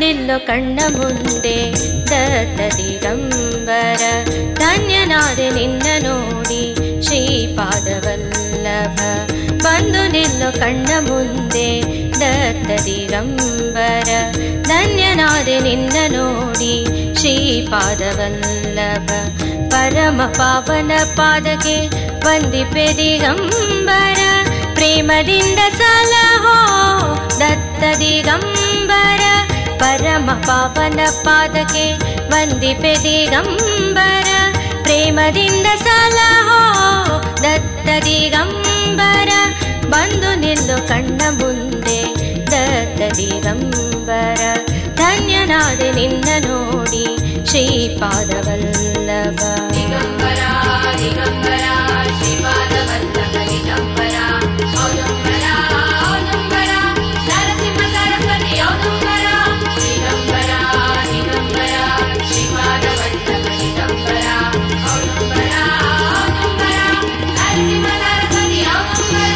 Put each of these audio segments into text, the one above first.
ನಿಲ್ಲೋ ಕಣ್ಣ ಮುಂದೆ ದತ್ತ ದಿಗಂಬರ. ಧನ್ಯನಾದೆ ನಿನ್ನ ನೋಡಿ ಶ್ರೀಪಾದವಲ್ಲಭ. ಬಂದು ನಿಲ್ಲೋ ಕಣ್ಣ ಮುಂದೆ ದತ್ತ ದಿಗಂಬರ. ಧನ್ಯನಾದೆ ನಿನ್ನ ನೋಡಿ ಶ್ರೀಪಾದವಲ್ಲಭ. ಪರಮ ಪಾವನ ಪಾದಕ್ಕೆ ವಂದಿಪೆ ದಿಗಂಬರ. ಪ್ರೇಮದಿಂದ ಸಲಹೋ ದತ್ತ ದಿಗಂಬರ. ಪರಮ ಪಾವನ ಪಾದಕ್ಕೆ ವಂದಿಪೆ ದಿಗಂಬರ. ಪ್ರೇಮದಿಂದ ಸಲಹೋ ದತ್ತ ದಿಗಂಬರ. ಬಂದು ನಿಲ್ಲು ಕಣ್ಣ ಮುಂದೆ ದತ್ತ ದಿಗಂಬರ. ಧನ್ಯನಾದೆ ನಿನ್ನ ನೋಡಿ ಶ್ರೀಪಾದವಲ್ಲಭ. ದಿಗಂಬರ ದಿಗಂಬರ ಶ್ರೀಪಾದವಲ್ಲಭ ದಿಗಂಬರ. ಔದುಂಬರ ಔದುಂಬರ ನರಸಿಂಹ ಸರಸ್ವತಿ ಔದುಂಬರ. ದಿಗಂಬರ ದಿಗಂಬರ ಶ್ರೀಪಾದವಲ್ಲಭ ದಿಗಂಬರ. ಔದುಂಬರ ಔದುಂಬರ ನರಸಿಂಹ ಸರಸ್ವತಿ ಔದುಂಬರ.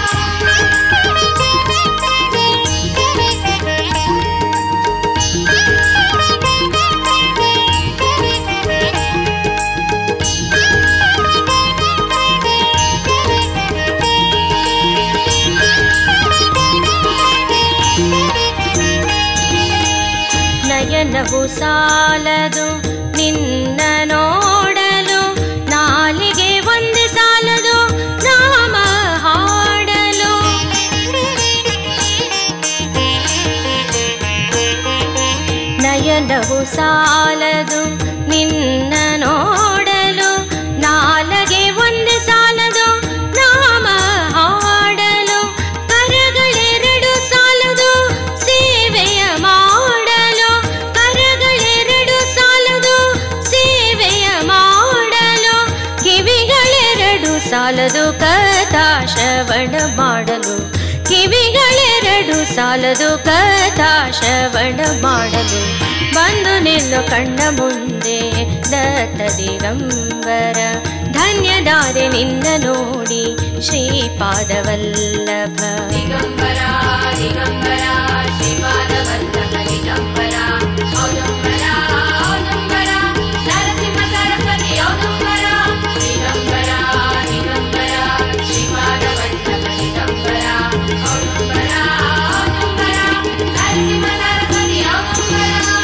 ನಯನವು ಸಾಲದು ನಿನ್ನ ನೋಡಲು. ನಾಲಿಗೆ ಒಂದೇ ಸಾಲದು ನಾಮ ಹಾಡಲು. ನಯನವು ಸಾಲದು ನಿನ್ನ ನೋಡಲು. ನಾಲಿಗೆ ಒಂದೇ ಸಾಲದು ನಾಮ ಹಾಡಲು. ಕರಗಳೆರಡು ಸಾಲದು ಸೇವೆಯ ಮಾಡಲು. ಕರಗಳೆರಡು ಸಾಲದು ಸೇವೆಯ ಮಾಡಲು. ಕಿವಿಗಳೆರಡು ಸಾಲದು ಕಥಾ ಶ್ರವಣ ಮಾಡಲು. ಕಿವಿಗಳೆರಡು ಸಾಲದು ಕಥಾ ಶ್ರವಣ ಮಾಡಲು. ಬಂದು ನಿಲ್ಲು ಕಣ್ಣ ಮುಂದೆ ದತ್ತ ದಿಗಂಬರ. ಧನ್ಯನಾದೆ ನಿನ್ನ ನೋಡಿ ಶ್ರೀಪಾದವಲ್ಲಭ. ದಿಗಂಬರ ದಿಗಂಬರ ಶ್ರೀಪಾದವಲ್ಲಭ ದಿಗಂಬರ. ಔದುಂಬರ ಔದುಂಬರ ನರಸಿಂಹ ಸರಸ್ವತಿ ಔದುಂಬರ. ದಿಗಂಬರ ದಿಗಂಬರ ಶ್ರೀಪಾದವಲ್ಲಭ ದಿಗಂಬರ. ಔದುಂಬರ ಔದುಂಬರ ನರಸಿಂಹ ಸರಸ್ವತಿ ಔದುಂಬರ.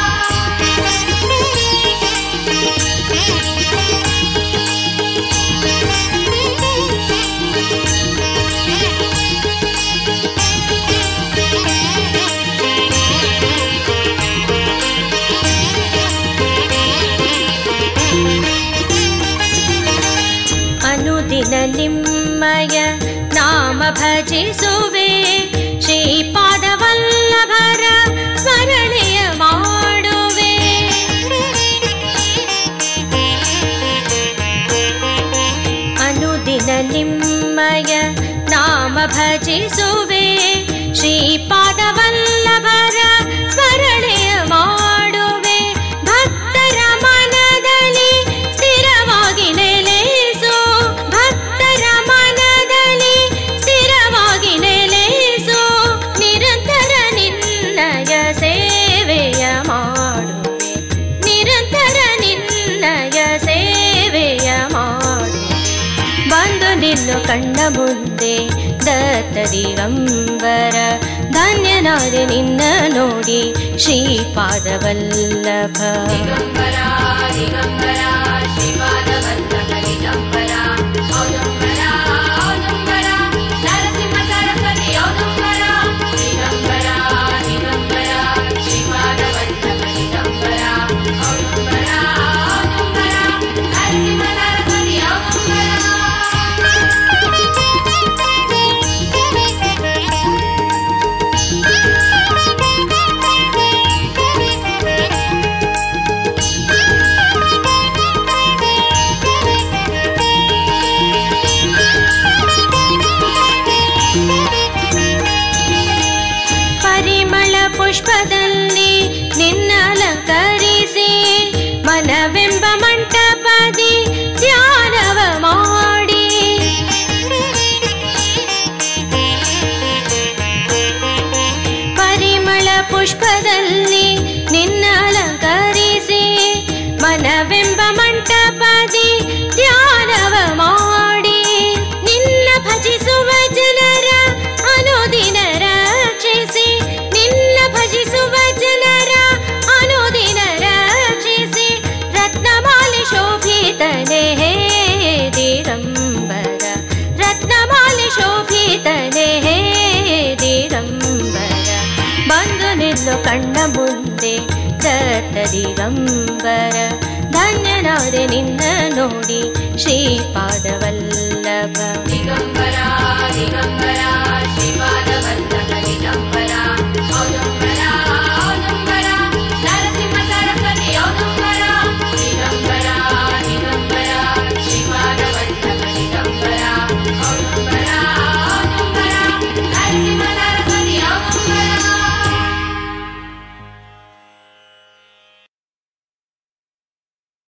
ಅನುದಿನ ನಿಮ್ಮಯ ನಾಮ ಭಜಿಸುವೆ. ಶ್ರೀಪಾದವಲ್ಲಭರ ಸ್ಮರಣೆಯ ಮಾಡುವೆ. ಅನುದಿನ ನಿಮ್ಮಯ ನಾಮ ಭಜಿಸುವೆ. ಶ್ರೀಪಾದವಲ್ಲಭರ ಸ್ಮರಣೆಯ ಮಾಡುವೆ. ಭಕ್ತರ ಮನದಲ್ಲಿ ಸ್ಥಿರವಾಗಿ ನೆಲೆಸು. ಭಕ್ತರ ಮನದಲ್ಲಿ ಸ್ಥಿರವಾಗಿ ನೆಲೆಸು. ನಿರಂತರ ನಿನ್ನಯ ಸೇವೆಯ ಮಾಡುವೆ. ನಿರಂತರ ನಿನ್ನಯ ಸೇವೆಯ ಮಾಡುವೆ. ಬಂದು ನಿಲ್ಲು ಕಣ್ಣ ಮುಂದೆ ದತ್ತ ದಿಗಂಬರ. ಧನ್ಯನಾದೆ ನಿನ್ನ ನೋಡಿ ಶ್ರೀಪಾದವಲ್ಲಭ. ದಿಗಂಬರ ದಿಗಂಬರ ಶ್ರೀಪಾದವಲ್ಲಭ ದಿಗಂಬರ. ಔದುಂಬರ ಔದುಂಬರ ನರಸಿಂಹ ಸರಸ್ವತಿ ಔದುಂಬರ. ದಿಗಂಬರ ದಿಗಂಬರ ಶ್ರೀಪಾದವಲ್ಲಭ ದಿಗಂಬರ. ಔದುಂಬರ ಔದುಂಬರ ನರಸಿಂಹ ಸರಸ್ವತಿ ಔದುಂಬರ. ಕಣ್ಣ ಮುಂದೆ ದತ್ತ ದಿಗಂಬರ. ಧನ್ಯನಾದೆ ನಿನ್ನ ನೋಡಿ ಶ್ರೀಪಾದವಲ್ಲಭ. ದಿಗಂಬರ ದಿಗಂಬರ